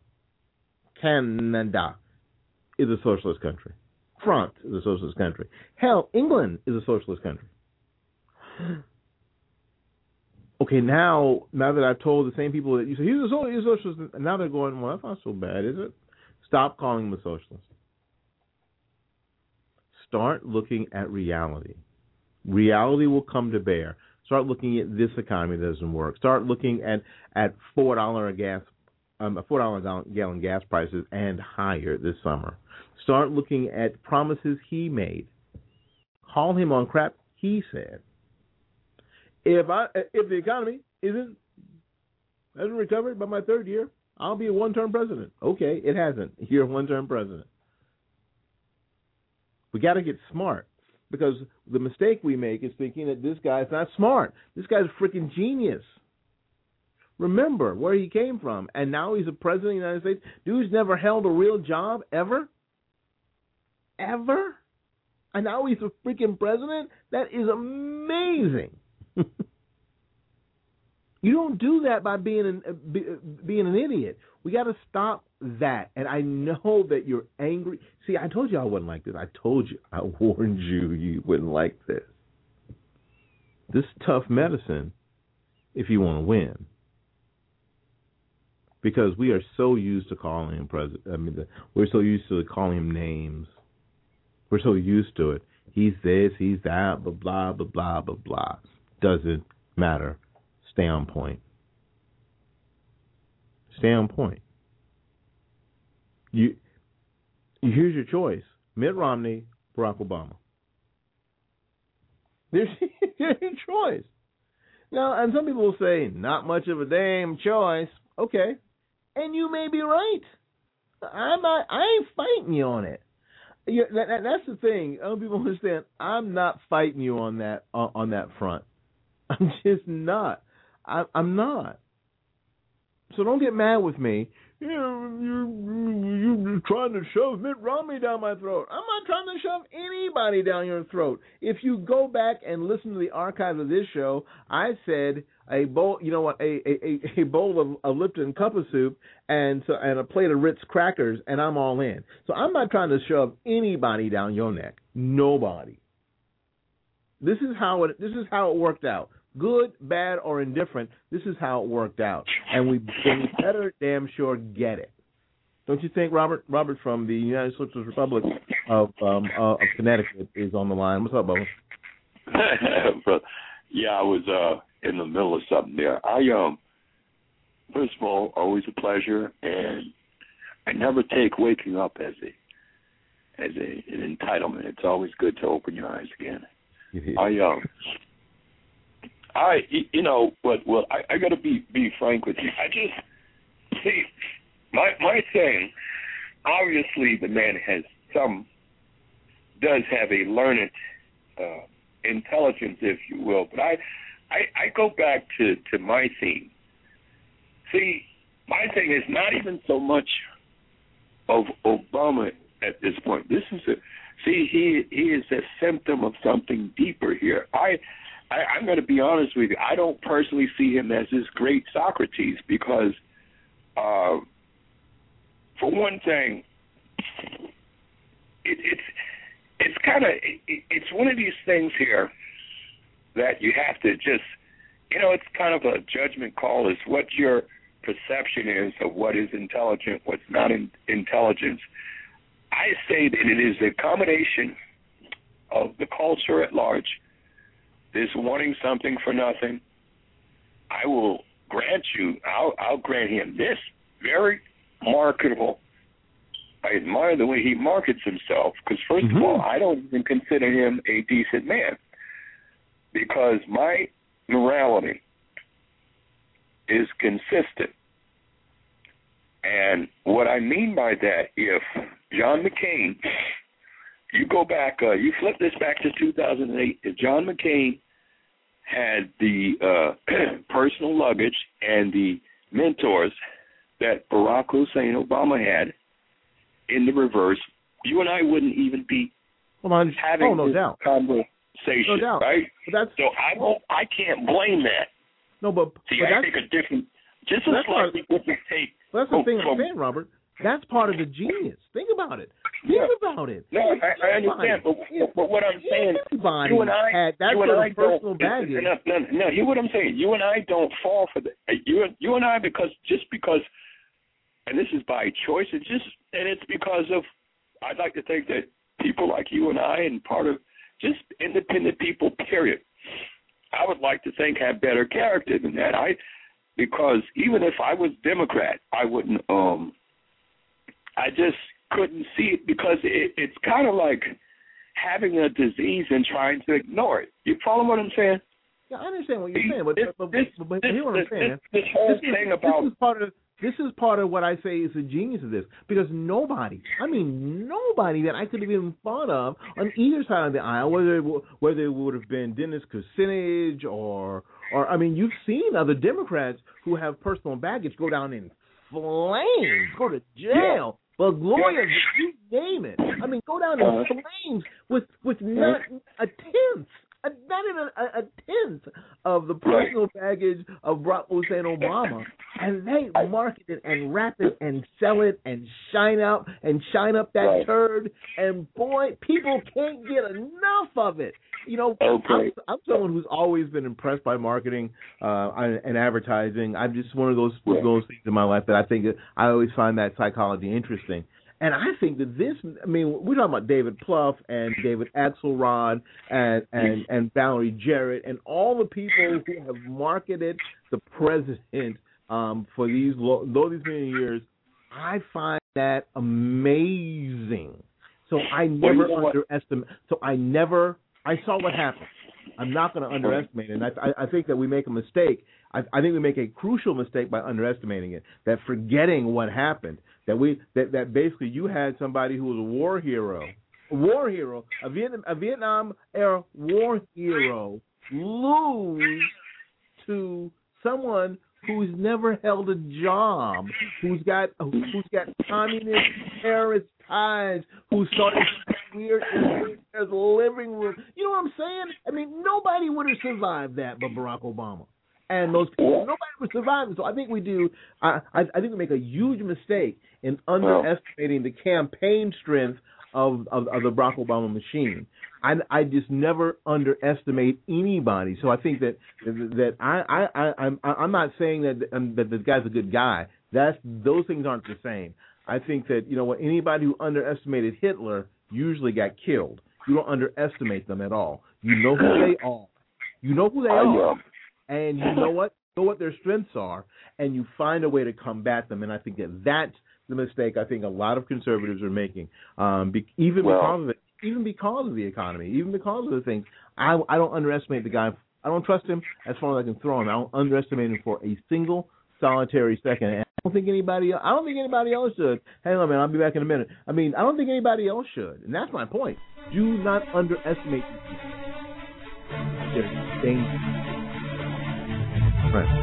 Canada is a socialist country. France is a socialist country. Hell, England is a socialist country. Okay, now now that I've told the same people that you say he's a socialist, now they're going, well, that's not so bad, is it? Stop calling him a socialist. Start looking at reality. Reality will come to bear. Start looking at this economy that doesn't work. Start looking at, at four dollars a gas, um, four dollars a gallon gas prices and higher this summer. Start looking at promises he made. Call him on crap he said. If I if the economy isn't hasn't recovered by my third year, I'll be a one-term president. Okay, it hasn't. You're a one-term president. We got to get smart, because the mistake we make is thinking that this guy's not smart. This guy's a freaking genius. Remember where he came from, and now he's a president of the United States. Dude's never held a real job ever. Ever? And now he's a freaking president? That is amazing. You don't do that by being an, uh, be, uh, being an idiot. We got to stop that. And I know that you're angry. See, I told you I wouldn't like this. I told you. I warned you you wouldn't like this. This is tough medicine if you want to win. Because we are so used to calling him president. I mean, the, we're so used to calling him names. We're so used to it. He's this, he's that, blah, blah, blah, blah, blah, blah. Doesn't matter. Stay on point. Stay on point. You, you here's your choice: Mitt Romney, Barack Obama. There's your choice. Now, and some people will say, not much of a damn choice. Okay, and you may be right. I'm not. I ain't fighting you on it. You, that, that, that's the thing. Other people understand. I'm not fighting you on that uh, on that front. I'm just not. I, I'm not. So don't get mad with me. You know, you're, you're trying to shove Mitt Romney down my throat. I'm not trying to shove anybody down your throat. If you go back and listen to the archive of this show, I said a bowl, you know what, a a, a bowl of, of Lipton cup of soup and so, and a plate of Ritz crackers, and I'm all in. So I'm not trying to shove anybody down your neck. Nobody. This is how it. This is how it worked out. Good, bad, or indifferent, this is how it worked out. And we, and we better damn sure get it. Don't you think, Robert? Robert from the United Socialist Republic of um, uh, of Connecticut is on the line. What's up, Bubba? Yeah, I was uh, in the middle of something there. I um, first of all, always a pleasure, and I never take waking up as a as a, an entitlement. It's always good to open your eyes again. I um. I, you know, but well, I, I got to be be frank with you. I just see my my thing. Obviously, the man has some does have a learned uh, intelligence, if you will. But I, I, I go back to, to my theme. See, my thing is not even so much of Obama at this point. This is a see he he is a symptom of something deeper here. I. I, I'm going to be honest with you. I don't personally see him as this great Socrates because, uh, for one thing, it, it's it's kind of it, it's one of these things here that you have to just, you know, it's kind of a judgment call as what your perception is of what is intelligent, what's not in, intelligence. I say that it is a combination of the culture at large. This wanting something for nothing, I will grant you, I'll, I'll grant him this very marketable. I admire the way he markets himself because, first mm-hmm. of all, I don't even consider him a decent man because my morality is consistent. And what I mean by that, if John McCain... You go back, uh, you flip this back to two thousand eight. John McCain had the uh, personal luggage and the mentors that Barack Hussein Obama had in the reverse. You and I wouldn't even be well, I'm, having oh, no this doubt. conversation, no doubt. right? But that's, so I won't, I can't blame that. No, but see, but I take a different, just a slightly different take. Well, that's the thing I'm saying, Robert. That's part of the genius. Think about it. Think yeah. about it. No, I, I understand, but, but what I'm saying, Everybody you and I, had that you and I personal don't, baggage. No, no, no, hear what I'm saying. You and I don't fall for that. You, you and I, because just because and this is by choice. It's just, and it's because of, I'd like to think that people like you and I, and part of just independent people, period, I would like to think have better character than that. I, because even if I was Democrat, I wouldn't. Um, I just couldn't see it because it, it's kind of like having a disease and trying to ignore it. You follow what I'm saying? Yeah, I understand what you're saying, but, this, but, this, but, but this, hear what I'm saying. This, this whole this thing is, about this is part of this is part of what I say is the genius of this, because nobody, I mean nobody that I could have even thought of on either side of the aisle, whether it, whether it would have been Dennis Kucinich or or I mean you've seen other Democrats who have personal baggage go down in flames, go to jail. Well, lawyers, you name it. I mean, go down in flames with with not a tenth, a, not even a, a tenth of the personal baggage of Barack Hussein Obama, and they market it and wrap it and sell it and shine out and shine up that turd, and boy, people can't get enough of it. You know, okay. I'm, I'm someone who's always been impressed by marketing uh, and advertising. I'm just one of those those things in my life that I think I always find that psychology interesting. And I think that this, I mean, we're talking about David Plouffe and David Axelrod and, and, and Valerie Jarrett and all the people who have marketed the president um, for these these many years. I find that amazing. So I never underestimate. So I never. I saw what happened. I'm not going to underestimate it. And I, I, I think that we make a mistake. I, I think we make a crucial mistake by underestimating it, that forgetting what happened, that we that, that basically you had somebody who was a war hero, a war hero, a Vietnam, a Vietnam-era war hero lose to someone who's never held a job, who's got who's got communist terrorist ties, who started weird in his living room. You know what I'm saying? I mean, nobody would have survived that but Barack Obama. And those people, nobody would survive it. So I think we do, I, I, I think we make a huge mistake in underestimating the campaign strength of, of, of the Barack Obama machine. I, I just never underestimate anybody. So I think that that I, I, I, I'm, I'm not saying that, um, that this guy's a good guy. That's, those things aren't the same. I think that, you know what, anybody who underestimated Hitler usually got killed. You don't underestimate them at all. You know who they are. You know who they are. And you know what? You know what their strengths are, and you find a way to combat them. And I think that that's the mistake I think a lot of conservatives are making, um, be, even well, because of it, even because of the economy, even because of the things. I, I don't underestimate the guy. I don't trust him as far as I can throw him. I don't underestimate him for a single solitary second. And I don't think anybody. I don't think anybody else should. Hang on, man. I'll be back in a minute. I mean, I don't think anybody else should, and that's my point. Do not underestimate these people. They're dangerous. Right.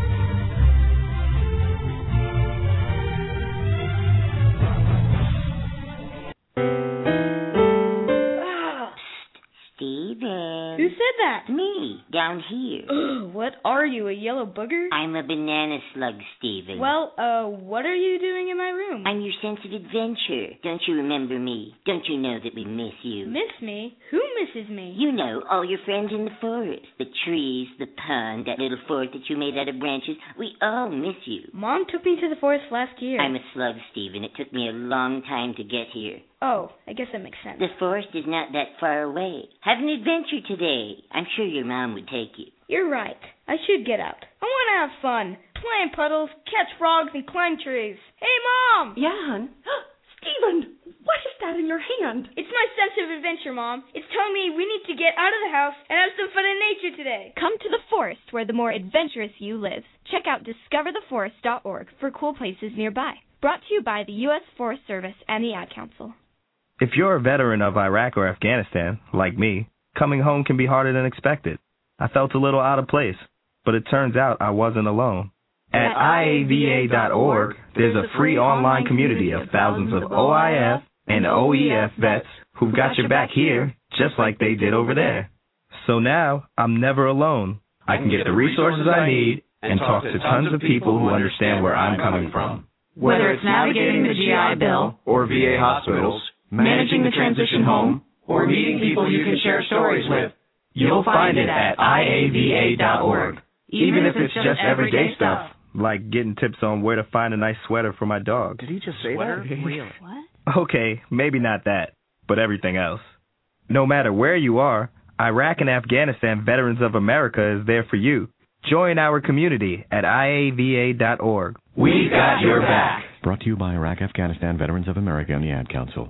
Steven. Who said that? Me, down here. Ugh, what are you, a yellow booger? I'm a banana slug, Steven. Well, uh, what are you doing in my room? I'm your sense of adventure. Don't you remember me? Don't you know that we miss you? Miss me? Who misses me? You know, all your friends in the forest. The trees, the pond, that little fort that you made out of branches. We all miss you. Mom took me to the forest last year. I'm a slug, Steven. It took me a long time to get here. Oh, I guess that makes sense. The forest is not that far away. Have an adventure today. I'm sure your mom would take you. You're right. I should get out. I want to have fun. Play in puddles, catch frogs, and climb trees. Hey, Mom! Yeah, hon? Steven, what is that in your hand? It's my sense of adventure, Mom. It's telling me we need to get out of the house and have some fun in nature today. Come to the forest where the more adventurous you live. Check out discover the forest dot org for cool places nearby. Brought to you by the U S Forest Service and the Ad Council. If you're a veteran of Iraq or Afghanistan, like me, coming home can be harder than expected. I felt a little out of place, but it turns out I wasn't alone. At I A V A dot org, there's a free online community of thousands of O I F and O E F vets who've got your back here, just like they did over there. So now, I'm never alone. I can get the resources I need and talk to tons of people who understand where I'm coming from. Whether it's navigating the G I Bill, or V A hospitals, managing the transition home, or meeting people you can share stories with, you'll find it at I A V A dot org. Even if it's just everyday stuff, like getting tips on where to find a nice sweater for my dog. Did he just say Sweater? that? Really? What? Okay, maybe not that, but everything else. No matter where you are, Iraq and Afghanistan Veterans of America is there for you. Join our community at I A V A dot org. We got your back. Brought to you by Iraq Afghanistan Veterans of America and the Ad Council.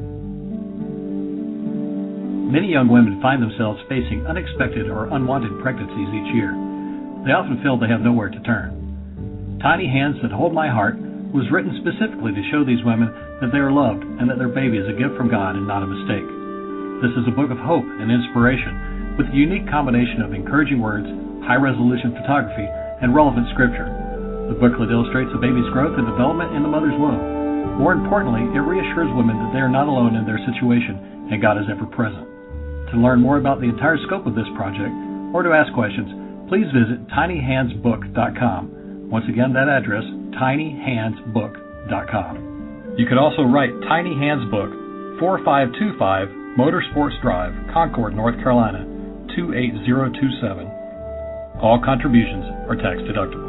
Many young women find themselves facing unexpected or unwanted pregnancies each year. They often feel they have nowhere to turn. Tiny Hands That Hold My Heart was written specifically to show these women that they are loved and that their baby is a gift from God and not a mistake. This is a book of hope and inspiration with a unique combination of encouraging words, high-resolution photography, and relevant scripture. The booklet illustrates a baby's growth and development in the mother's womb. More importantly, it reassures women that they are not alone in their situation and God is ever present. To learn more about the entire scope of this project or to ask questions, please visit tiny hands book dot com. Once again, that address, tiny hands book dot com. You can also write Tiny Hands Book, four five two five Motorsports Drive, Concord, North Carolina, two eight zero two seven. All contributions are tax deductible.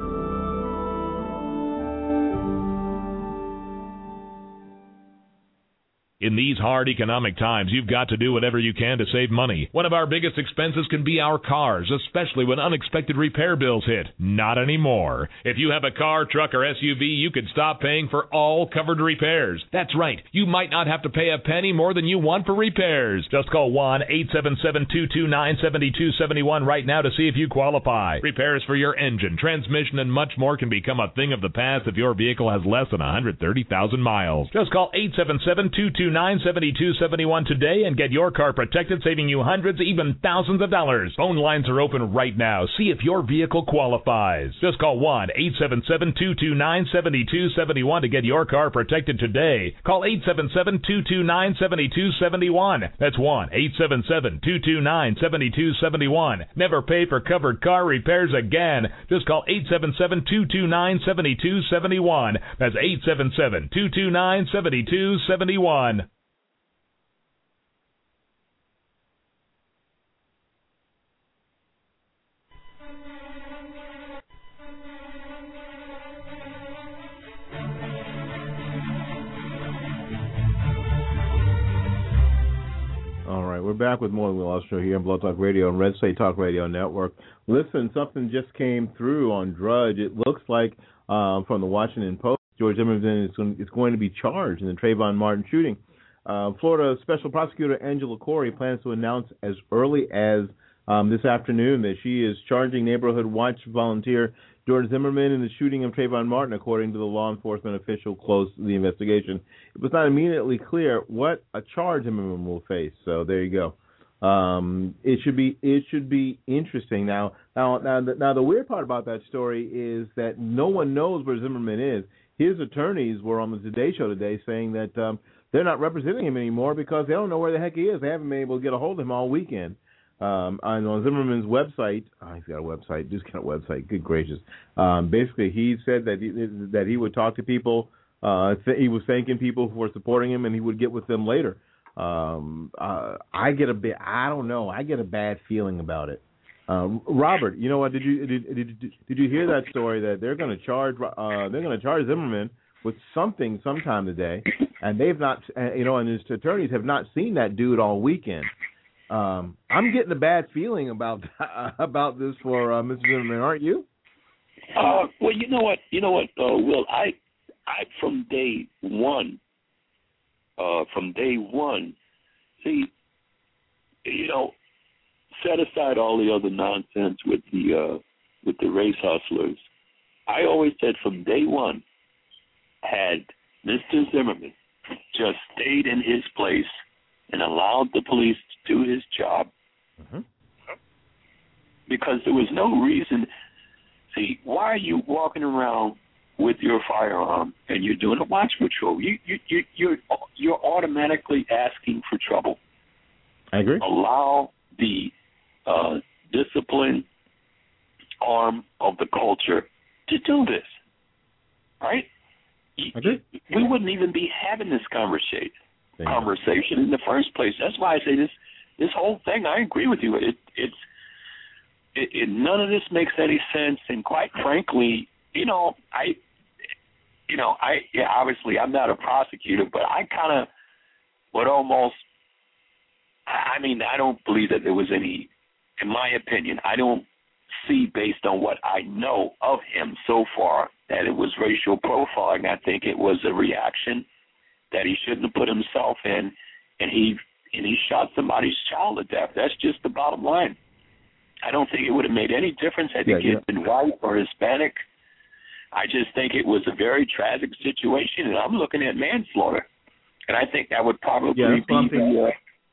In these hard economic times, you've got to do whatever you can to save money. One of our biggest expenses can be our cars, especially when unexpected repair bills hit. Not anymore. If you have a car, truck, or S U V, you could stop paying for all covered repairs. That's right. You might not have to pay a penny more than you want for repairs. Just call one eight seven seven, two two nine, seven two seven one right now to see if you qualify. Repairs for your engine, transmission, and much more can become a thing of the past if your vehicle has less than one hundred thirty thousand miles. Just call eight seven seven, two two nine, seven two seven one today and get your car protected, saving you hundreds, even thousands of dollars. Phone lines are open right now. See if your vehicle qualifies. Just call one eight seven seven, two two nine, seven two seven one to get your car protected today. Call eight seven seven, two two nine, seven two seven one. That's one eight seven seven, two two nine, seven two seven one. Never pay for covered car repairs again. Just call eight seven seven, two two nine, seven two seven one. That's eight seven seven, two two nine, seven two seven one. All right, we're back with more of the Will Show here on Blog Talk Radio and Red State Talk Radio Network. Listen, something just came through on Drudge. It looks like um, from the Washington Post, George Zimmerman is going, is going to be charged in the Trayvon Martin shooting. Uh, Florida Special Prosecutor Angela Corey plans to announce as early as um, this afternoon that she is charging Neighborhood Watch volunteer George Zimmerman in the shooting of Trayvon Martin, according to the law enforcement official close to the investigation. It was not immediately clear what a charge Zimmerman will face. So there you go. Um, it should be it should be interesting. Now, now, now, the, now the weird part about that story is that no one knows where Zimmerman is. His attorneys were on the Today Show today saying that um, they're not representing him anymore because they don't know where the heck he is. They haven't been able to get a hold of him all weekend. Um, and on Zimmerman's website, oh, he's got a website, just got a website, good gracious. Um, basically, he said that he, that he would talk to people. Uh, th- he was thanking people for supporting him, and he would get with them later. Um, uh, I get a bit, I don't know, I get a bad feeling about it. Uh, Robert, you know what? Did you did, did did you hear that story that they're going to charge uh, they're going to charge Zimmerman with something sometime today, and they've not, you know, and his attorneys have not seen that dude all weekend. Um, I'm getting a bad feeling about about this for uh, Mister Zimmerman, aren't you? Uh, well, you know what, you know what, uh, Will, I, I from day one, uh, from day one, see, you know, set aside all the other nonsense with the uh, with the race hustlers. I always said from day one, had Mister Zimmerman just stayed in his place and allowed the police to do his job, mm-hmm. because there was no reason. See, why are you walking around with your firearm and you're doing a watch patrol? You you you you're you're automatically asking for trouble. I agree. Allow the uh, discipline arm of the culture to do this, right? I agree. We wouldn't even be having this conversation. conversation in the first place. That's why I say this this whole thing, I agree with you. It it's it, it none of this makes any sense, and quite frankly, you know, I, you know, I, yeah, obviously I'm not a prosecutor, but I kind of would almost, I mean, I don't believe that there was any, in my opinion, I don't see based on what I know of him so far that it was racial profiling. I think it was a reaction that he shouldn't have put himself in, and he and he shot somebody's child to death. That's just the bottom line. I don't think it would have made any difference had yeah, the kid yeah. been white or Hispanic. I just think it was a very tragic situation, and I'm looking at manslaughter. And I think that would probably yeah, be the...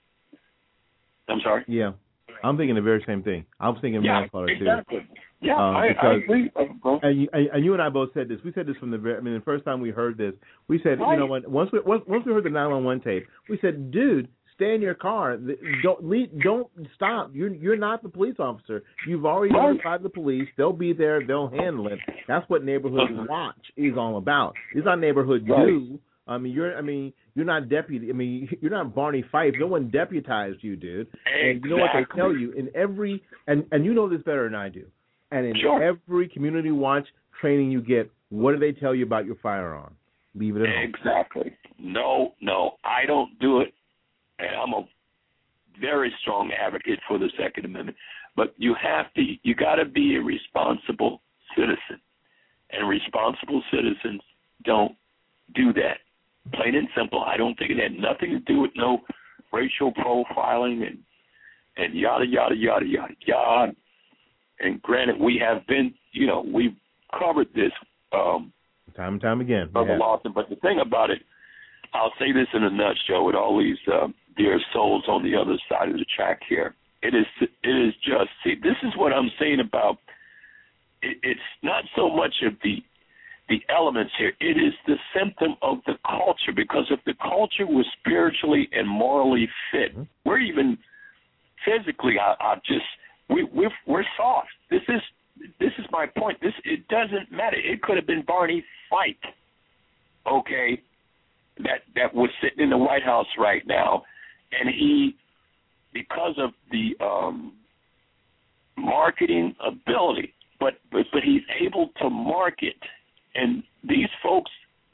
Uh, I'm sorry? Yeah. I'm thinking the very same thing. I'm thinking yeah, manslaughter, exactly. too. Yeah, um, I, because, I agree. And you, and you and I both said this. We said this from the very, I mean, the first time we heard this, we said, right. you know, when, once we once, once we heard the nine one one tape, we said, dude, stay in your car. Don't leave, don't stop. You're you're not the police officer. You've already right. notified the police. They'll be there. They'll handle it. That's what Neighborhood Watch is all about. It's not Neighborhood right. Do. I mean, you're. I mean, you're not deputy. I mean, you're not Barney Fife. No one deputized you, dude. Exactly. And you know what they tell you in every, and and you know this better than I do. And in sure. every community watch training you get, what do they tell you about your firearm? Leave it at home. Exactly. No, no, I don't do it. And I'm a very strong advocate for the Second Amendment. But you have to, you got to be a responsible citizen. And responsible citizens don't do that. Plain and simple. I don't think it had nothing to do with no racial profiling and and yada, yada, yada, yada, yada. And granted, we have been, you know, we've covered this um, time and time again. Brother Lawson. But the thing about it, I'll say this in a nutshell with all these uh, dear souls on the other side of the track here. It is, it is just, see, this is what I'm saying about, it, it's not so much of the the elements here. It is the symptom of the culture, because if the culture was spiritually and morally fit, mm-hmm. we're even physically, I, I just, we, we're, we're soft. This is this is my point. This it doesn't matter. It could have been Barney Fife, okay, that that was sitting in the White House right now, and he, because of the um, marketing ability, but, but but he's able to market, and these folks,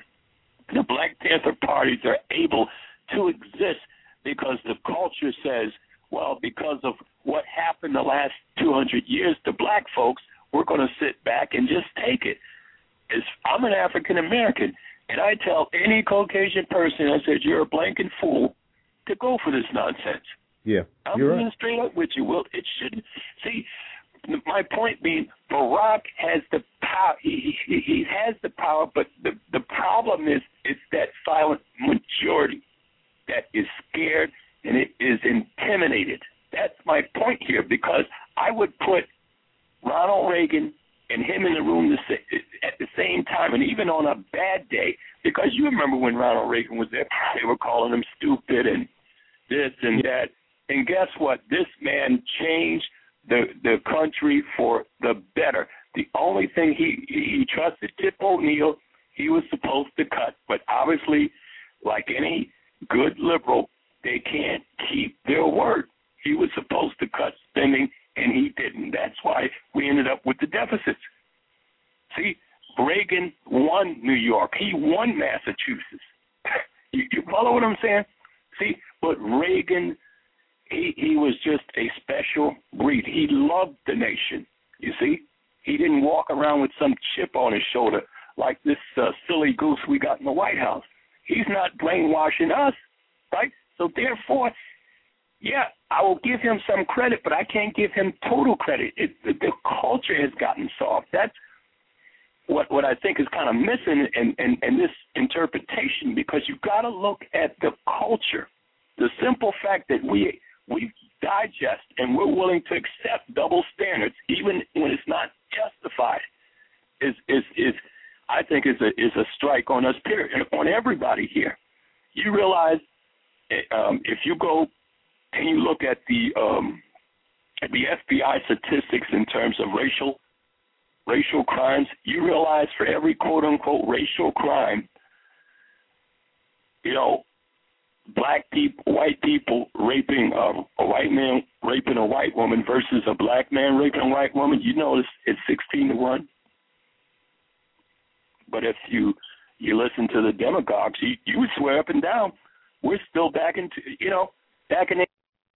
the Black Panther parties, are able to exist because the culture says, well, because of what happened the last two hundred years to black folks, we're going to sit back and just take it. As I'm an African American, and I tell any Caucasian person, I said, you're a blanking fool to go for this nonsense. Yeah, I'm you're being right. straight up with you. Well, it shouldn't. See, my point being, Barack has the power. He, he, he has the power, but the, the problem is it's that silent majority that is scared and it is intimidated. That's my point here, because I would put Ronald Reagan and him in the room at the same time, and even on a bad day, because you remember when Ronald Reagan was there, they were calling him stupid and this and that. And guess what? This man changed the the country for the better. The only thing he, he trusted, Tip O'Neill, he was supposed to cut. But obviously, like any good liberal, they can't keep their word. He was supposed to cut spending, and he didn't. That's why we ended up with the deficits. See, Reagan won New York. He won Massachusetts. you, you follow what I'm saying? See, but Reagan, he, he was just a special breed. He loved the nation, you see. He didn't walk around with some chip on his shoulder like this uh, silly goose we got in the White House. He's not brainwashing us, right? So therefore, yeah, I will give him some credit, but I can't give him total credit. It, the, the culture has gotten soft. That's what what I think is kind of missing in, in, in this interpretation, because you've got to look at the culture. The simple fact that we we digest and we're willing to accept double standards, even when it's not justified, is is is I think is a is a strike on us, period, and on everybody here. You realize um, if you go and you look at the um, at the F B I statistics in terms of racial racial crimes, you realize for every quote unquote racial crime, you know, black people, white people raping a, a white man raping a white woman versus a black man raping a white woman, you notice it's sixteen to one. But if you you listen to the demagogues, you, you would swear up and down we're still back into, you know, back in